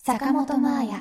坂本真綾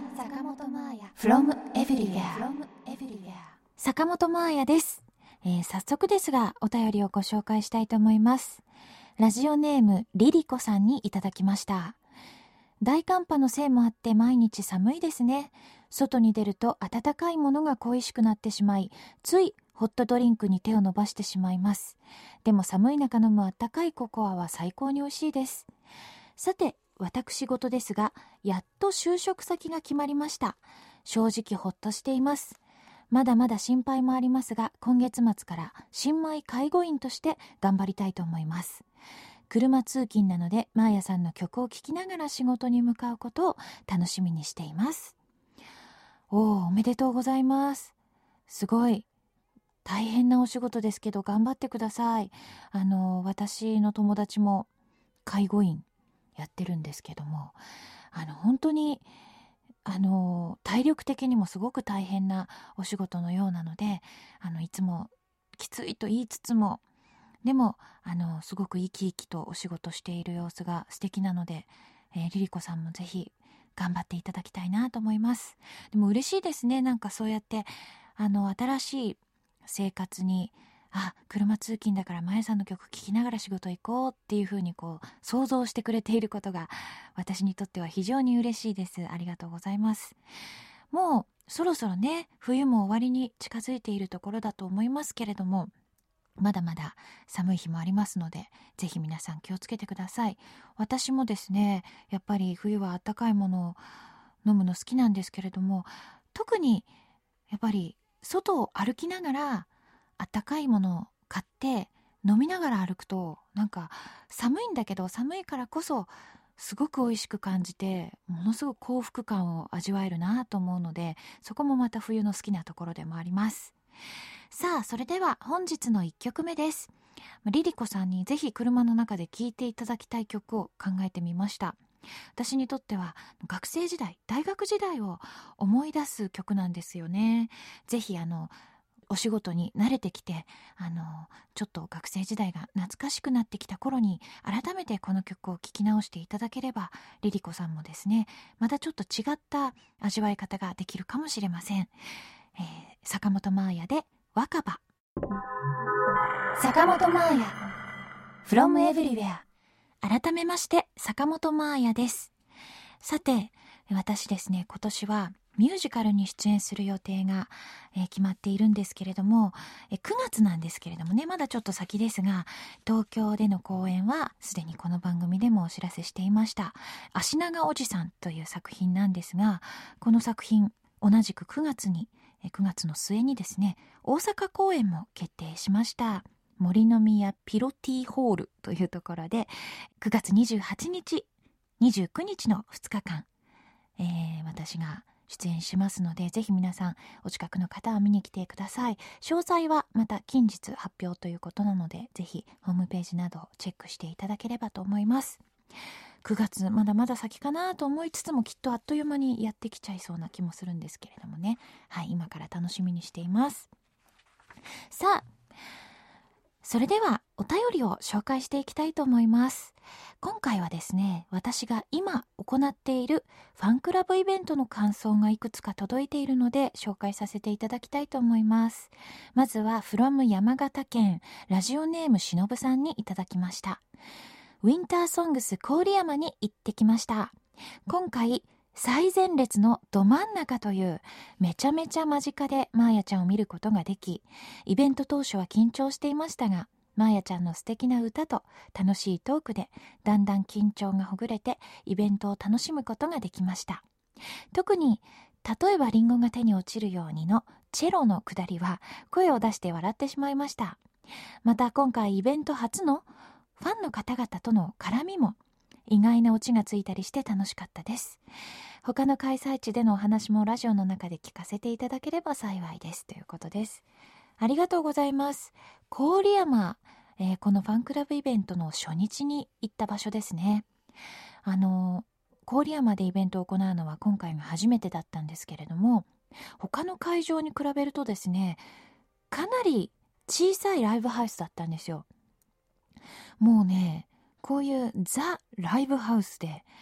from everywhere。 坂本真綾です。早速ですがお便りをご紹介したいと思います。ラジオネームリリコさんにいただきました。大寒波のせいもあって毎日寒いですね。外に出ると温かいものが恋しくなってしまい、ついホットドリンクに手を伸ばしてしまいます。でも寒い中飲む温かいココアは最高に美味しいです。さて、私事ですが、やっと就職先が決まりました。正直ほっとしています。まだまだ心配もありますが、今月末から新米介護員として頑張りたいと思います。車通勤なので、マーヤさんの曲を聴きながら仕事に向かうことを楽しみにしています。おめでとうございます。すごい大変なお仕事ですけど頑張ってください。私の友達も介護員やってるんですけども、本当に体力的にもすごく大変なお仕事のようなので、いつもきついと言いつつも、でもすごく生き生きとお仕事している様子が素敵なので、リリコさんもぜひ頑張っていただきたいなと思います。でも嬉しいですね。なんかそうやって新しい生活に、車通勤だからまやさんの曲聴きながら仕事行こうっていう風に想像してくれていることが私にとっては非常に嬉しいです。ありがとうございます。もうそろそろね、冬も終わりに近づいているところだと思いますけれども、まだまだ寒い日もありますので、ぜひ皆さん気をつけてください。私もですね、やっぱり冬は温かいものを飲むの好きなんですけれども、特にやっぱり外を歩きながら温かいものを買って飲みながら歩くと、なんか寒いんだけど寒いからこそすごく美味しく感じて、ものすごく幸福感を味わえるなと思うので、そこもまた冬の好きなところでもあります。さあ、それでは本日の1曲目です。リリコさんにぜひ車の中で聴いていただきたい曲を考えてみました。私にとっては学生時代、大学時代を思い出す曲なんですよね。ぜひお仕事に慣れてきて、ちょっと学生時代が懐かしくなってきた頃に改めてこの曲を聴き直していただければ、リリコさんもですね、またちょっと違った味わい方ができるかもしれません。坂本真綾で若葉。坂本真綾 from everywhere。 改めまして坂本真綾です。さて、私ですね、今年はミュージカルに出演する予定が、決まっているんですけれども、9月なんですけれどもね、まだちょっと先ですが、東京での公演はすでにこの番組でもお知らせしていました足長おじさんという作品なんですが、この作品同じく9月の末にですね、大阪公演も決定しました。森の宮ピロティホールというところで9月28日29日の2日間、私が出演しますので、ぜひ皆さんお近くの方は見に来てください。詳細はまた近日発表ということなので、ぜひホームページなどをチェックしていただければと思います。9月まだまだ先かなと思いつつも、きっとあっという間にやってきちゃいそうな気もするんですけれどもね、今から楽しみにしています。さあ、それではお便りを紹介していきたいと思います。今回はですね、私が今行っているファンクラブイベントの感想がいくつか届いているので紹介させていただきたいと思います。まずは from 山形県、ラジオネームしのぶさんにいただきました。ウィンターソングス郡山に行ってきました。今回最前列のど真ん中というめちゃめちゃ間近でマーヤちゃんを見ることができ、イベント当初は緊張していましたが、マーヤちゃんの素敵な歌と楽しいトークでだんだん緊張がほぐれて、イベントを楽しむことができました。特に例えばリンゴが手に落ちるようにのチェロのくだりは声を出して笑ってしまいました。また今回イベント初のファンの方々との絡みも意外なオチがついたりして楽しかったです。他の開催地でのお話もラジオの中で聞かせていただければ幸いです、ということです。ありがとうございます。郡山、このファンクラブイベントの初日に行った場所ですね。郡山でイベントを行うのは今回が初めてだったんですけれども、他の会場に比べるとですね、かなり小さいライブハウスだったんですよ。もうね、こういうザ・ライブハウスで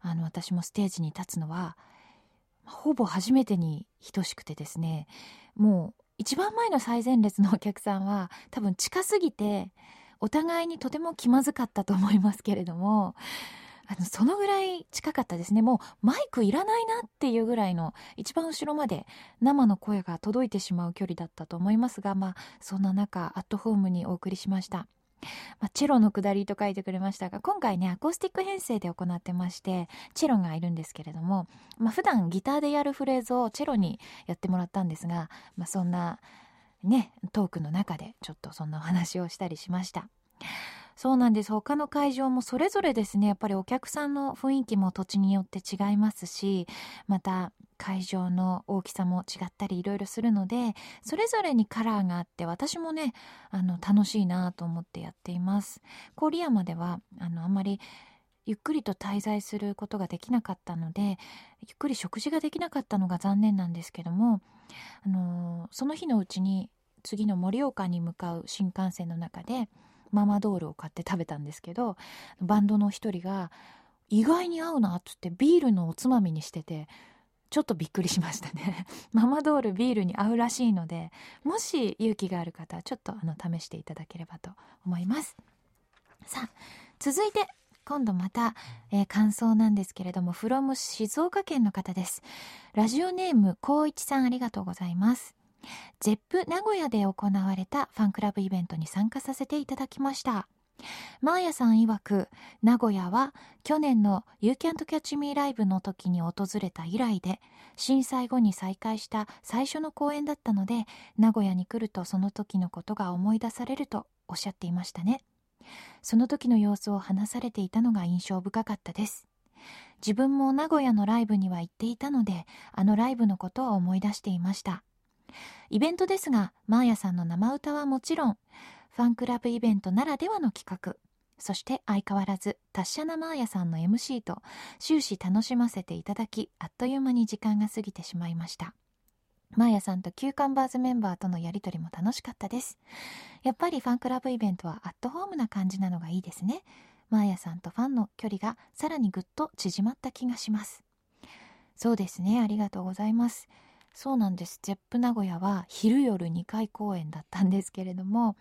私もステージに立つのはほぼ初めてに等しくてですね、もう一番前の最前列のお客さんは多分近すぎてお互いにとても気まずかったと思いますけれども、そのぐらい近かったですね。もうマイクいらないなっていうぐらいの一番後ろまで生の声が届いてしまう距離だったと思いますが、そんな中アットホームにお送りしました。チェロの下りと書いてくれましたが、今回ねアコースティック編成で行ってまして、チェロがいるんですけれども、普段ギターでやるフレーズをチェロにやってもらったんですが、そんなねトークの中でちょっとそんなお話をしたりしました。そうなんです。他の会場もそれぞれですね、やっぱりお客さんの雰囲気も土地によって違いますし、また会場の大きさも違ったりいろいろするので、それぞれにカラーがあって、私もね楽しいなと思ってやっています。郡山ではあんまりゆっくりと滞在することができなかったので、ゆっくり食事ができなかったのが残念なんですけども、その日のうちに次の盛岡に向かう新幹線の中でママドールを買って食べたんですけど、バンドの一人が意外に合うなっつってビールのおつまみにしてて、ちょっとびっくりしましたね。ママドールビールに合うらしいので、もし勇気がある方はちょっと試していただければと思います。さあ続いて今度また、感想なんですけれども、from 静岡県の方です。ラジオネームこういちさん、ありがとうございます。ゼップ名古屋で行われたファンクラブイベントに参加させていただきました。マーヤさん曰く、名古屋は去年の You Can't Catch Me ライブの時に訪れた以来で、震災後に再開した最初の公演だったので、名古屋に来るとその時のことが思い出されるとおっしゃっていましたね。その時の様子を話されていたのが印象深かったです。自分も名古屋のライブには行っていたので、ライブのことを思い出していました。イベントですが、マーヤさんの生歌はもちろん、ファンクラブイベントならではの企画、そして相変わらず達者なマーヤさんの MC と終始楽しませていただき、あっという間に時間が過ぎてしまいました。マーヤさんとキューカンバーズメンバーとのやりとりも楽しかったです。やっぱりファンクラブイベントはアットホームな感じなのがいいですね。マーヤさんとファンの距離がさらにぐっと縮まった気がします。そうですね、ありがとうございます。そうなんです。ゼップ名古屋は昼夜2回公演だったんですけれども、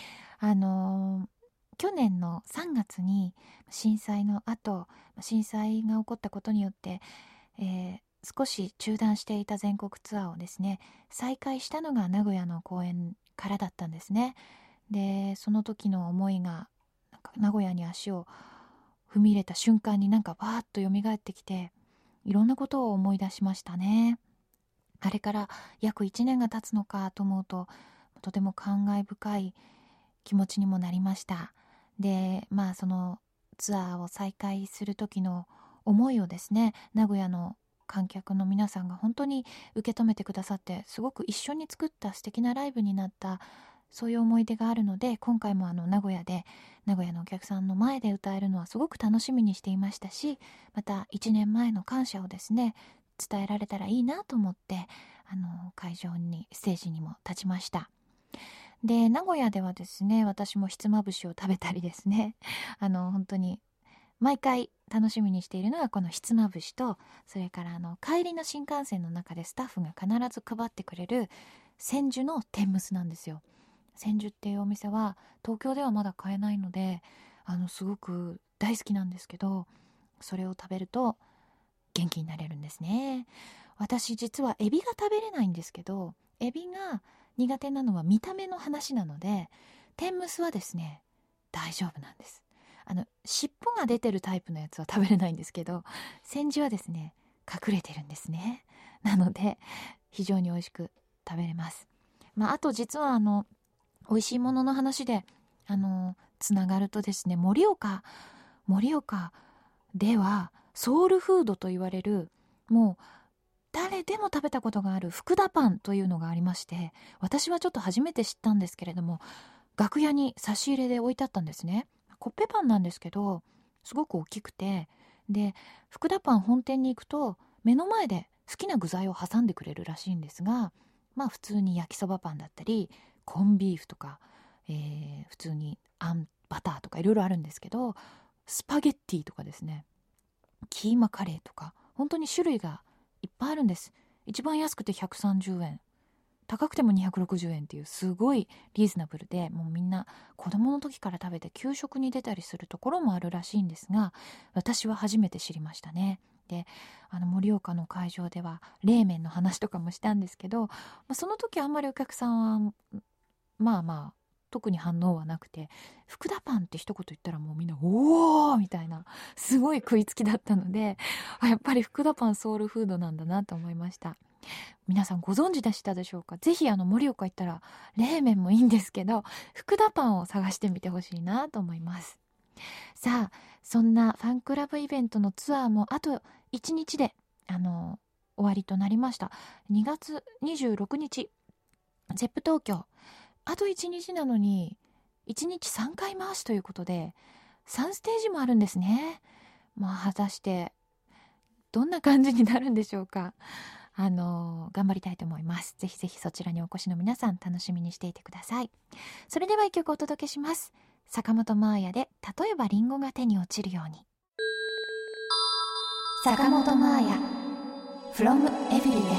去年の3月に震災の後、震災が起こったことによって、少し中断していた全国ツアーをですね、再開したのが名古屋の公演からだったんですね。で、その時の思いが名古屋に足を踏み入れた瞬間にわーっと蘇ってきて、いろんなことを思い出しましたね。あれから約1年が経つのかと思うと、とても感慨深い気持ちにもなりました。で、そのツアーを再開する時の思いをですね、名古屋の観客の皆さんが本当に受け止めてくださって、すごく一緒に作った素敵なライブになった、そういう思い出があるので、今回も名古屋のお客さんの前で歌えるのはすごく楽しみにしていましたし、また1年前の感謝をですね伝えられたらいいなと思って、会場にステージにも立ちました。で、名古屋ではですね、私もひつまぶしを食べたりですね、本当に毎回楽しみにしているのがこのひつまぶしと、それから帰りの新幹線の中でスタッフが必ず配ってくれる千住の天むすなんですよ。千住っていうお店は東京ではまだ買えないので、すごく大好きなんですけど、それを食べると元気になれるんですね。私実はエビが食べれないんですけど、エビが苦手なのは見た目の話なので、天むすはですね大丈夫なんです。尻尾が出てるタイプのやつは食べれないんですけど、千住はですね隠れてるんですね。なので非常に美味しく食べれます。あと実は美味しいものの話でつながるとですね、盛岡ではソウルフードと言われる、もう誰でも食べたことがある福田パンというのがありまして、私はちょっと初めて知ったんですけれども、楽屋に差し入れで置いてあったんですね。コッペパンなんですけど、すごく大きくて、で福田パン本店に行くと目の前で好きな具材を挟んでくれるらしいんですが、普通に焼きそばパンだったりコンビーフとか、普通にバターとかいろいろあるんですけど、スパゲッティとかですね、 キーマカレーとか本当に種類がいっぱいあるんです。一番安くて130円、高くても260円っていうすごいリーズナブルで、もうみんな子供の時から食べて給食に出たりするところもあるらしいんですが、私は初めて知りましたね。で、盛岡の会場では冷麺の話とかもしたんですけど、その時あんまりお客さんはまあまあ特に反応はなくて、福田パンって一言言ったらもうみんなおーみたいなすごい食いつきだったので、やっぱり福田パンソウルフードなんだなと思いました。皆さんご存知でしたでしょうか。ぜひ盛岡行ったら冷麺もいいんですけど、福田パンを探してみてほしいなと思います。さあ、そんなファンクラブイベントのツアーもあと1日で終わりとなりました。2月26日ゼップ東京、あと1日なのに1日3回回しということで3ステージもあるんですね。果たしてどんな感じになるんでしょうか。頑張りたいと思います。ぜひぜひそちらにお越しの皆さん楽しみにしていてください。それでは一曲お届けします。坂本真綾で例えばリンゴが手に落ちるように。坂本真綾 From Everywhere。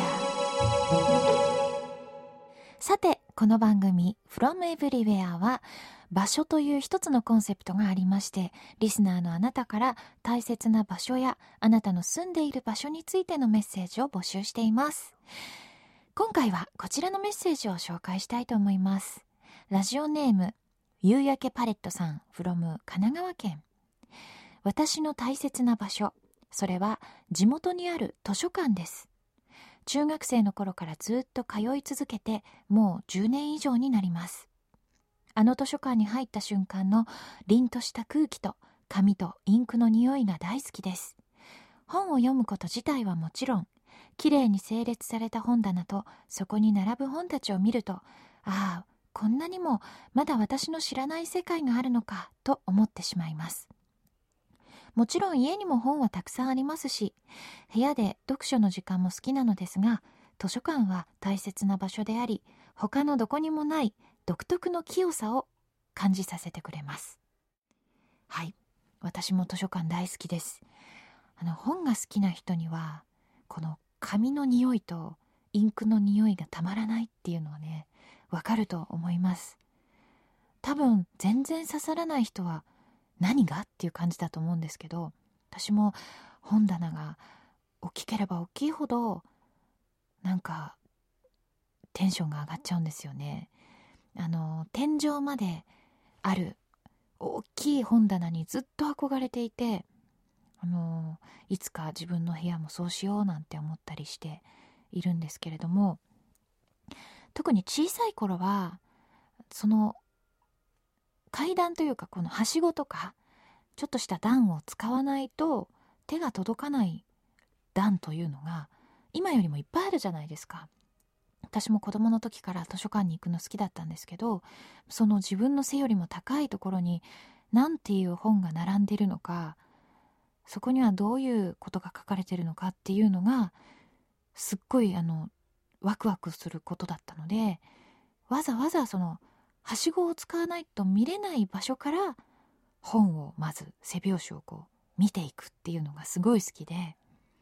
さて、この番組 From Everywhere は場所という一つのコンセプトがありまして、リスナーのあなたから大切な場所やあなたの住んでいる場所についてのメッセージを募集しています。今回はこちらのメッセージを紹介したいと思います。ラジオネーム夕焼けパレットさん from 神奈川県。私の大切な場所、それは地元にある図書館です。中学生の頃からずっと通い続けてもう10年以上になります。あの図書館に入った瞬間の凛とした空気と紙とインクの匂いが大好きです。本を読むこと自体はもちろん、きれいに整列された本棚とそこに並ぶ本たちを見ると、ああ、こんなにもまだ私の知らない世界があるのかと思ってしまいます。もちろん家にも本はたくさんありますし、部屋で読書の時間も好きなのですが、図書館は大切な場所であり、他のどこにもない独特の清さを感じさせてくれます。はい、私も図書館大好きです。本が好きな人にはこの紙の匂いとインクの匂いがたまらないっていうのはね、わかると思います。多分全然刺さらない人は何がっていう感じだと思うんですけど、私も本棚が大きければ大きいほどなんかテンションが上がっちゃうんですよね。天井まである大きい本棚にずっと憧れていて、いつか自分の部屋もそうしようなんて思ったりしているんですけれども、特に小さい頃はその階段というかこのはしごとかちょっとした段を使わないと手が届かない段というのが今よりもいっぱいあるじゃないですか。私も子供の時から図書館に行くの好きだったんですけど、その自分の背よりも高いところに何ていう本が並んでいるのか、そこにはどういうことが書かれているのかっていうのがすっごいワクワクすることだったので、わざわざそのはしごを使わないと見れない場所から本をまず背表紙をこう見ていくっていうのがすごい好きで、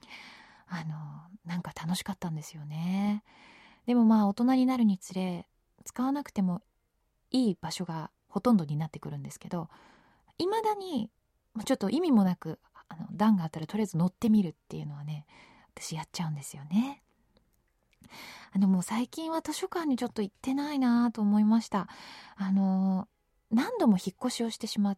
なんか楽しかったんですよね。でも大人になるにつれ使わなくてもいい場所がほとんどになってくるんですけど、いまだにちょっと意味もなく段があったらとりあえず乗ってみるっていうのはね、私やっちゃうんですよね。もう最近は図書館にちょっと行ってないなと思いました。何度も引っ越しをしてしまって、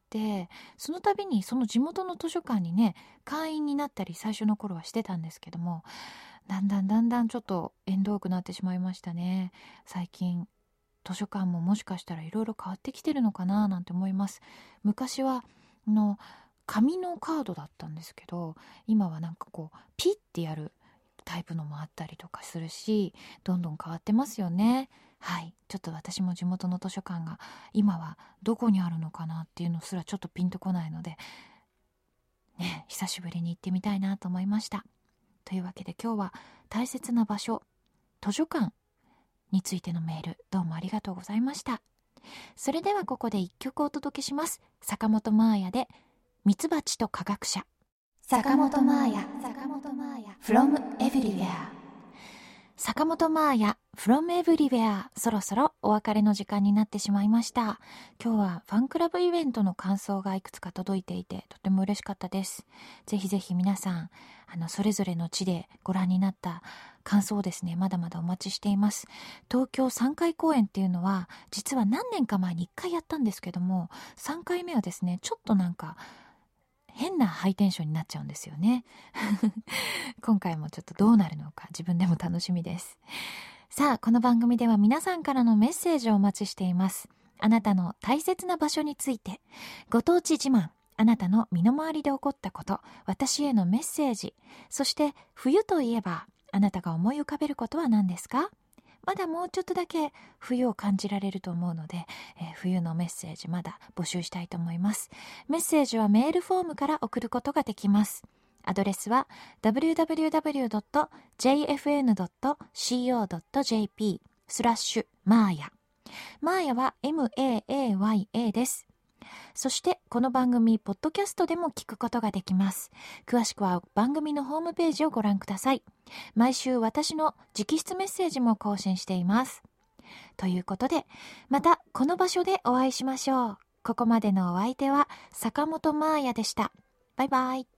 その度にその地元の図書館にね会員になったり最初の頃はしてたんですけども、だんだんちょっと縁遠くなってしまいましたね。最近図書館ももしかしたらいろいろ変わってきてるのかななんて思います。昔は紙のカードだったんですけど、今はなんかこうピッてやるタイプのもあったりとかするし、どんどん変わってますよね。はい、ちょっと私も地元の図書館が今はどこにあるのかなっていうのすらちょっとピンとこないのでね、久しぶりに行ってみたいなと思いました。というわけで今日は大切な場所、図書館についてのメールどうもありがとうございました。それではここで一曲お届けします。坂本真綾でミツバチと科学者。 坂本真綾 from everywhere。 坂本真綾 from everywhere、 そろそろお別れの時間になってしまいました。今日はファンクラブイベントの感想がいくつか届いていてとても嬉しかったです。ぜひぜひ皆さんそれぞれの地でご覧になった感想をですね、まだまだお待ちしています。東京3回公演っていうのは実は何年か前に1回やったんですけども、3回目はですね、ちょっとなんか変なハイテンションになっちゃうんですよね今回もちょっとどうなるのか自分でも楽しみです。さあ、この番組では皆さんからのメッセージをお待ちしています。あなたの大切な場所について、ご当地自慢、あなたの身の回りで起こったこと、私へのメッセージ、そして冬といえばあなたが思い浮かべることは何ですか？まだもうちょっとだけ冬を感じられると思うので、冬のメッセージまだ募集したいと思います。メッセージはメールフォームから送ることができます。アドレスは www.jfn.co.jp/マーヤは MAAYA です。そしてこの番組ポッドキャストでも聞くことができます。詳しくは番組のホームページをご覧ください。毎週私の直筆メッセージも更新しています。ということで、またこの場所でお会いしましょう。ここまでのお相手は坂本真綾でした。バイバイ。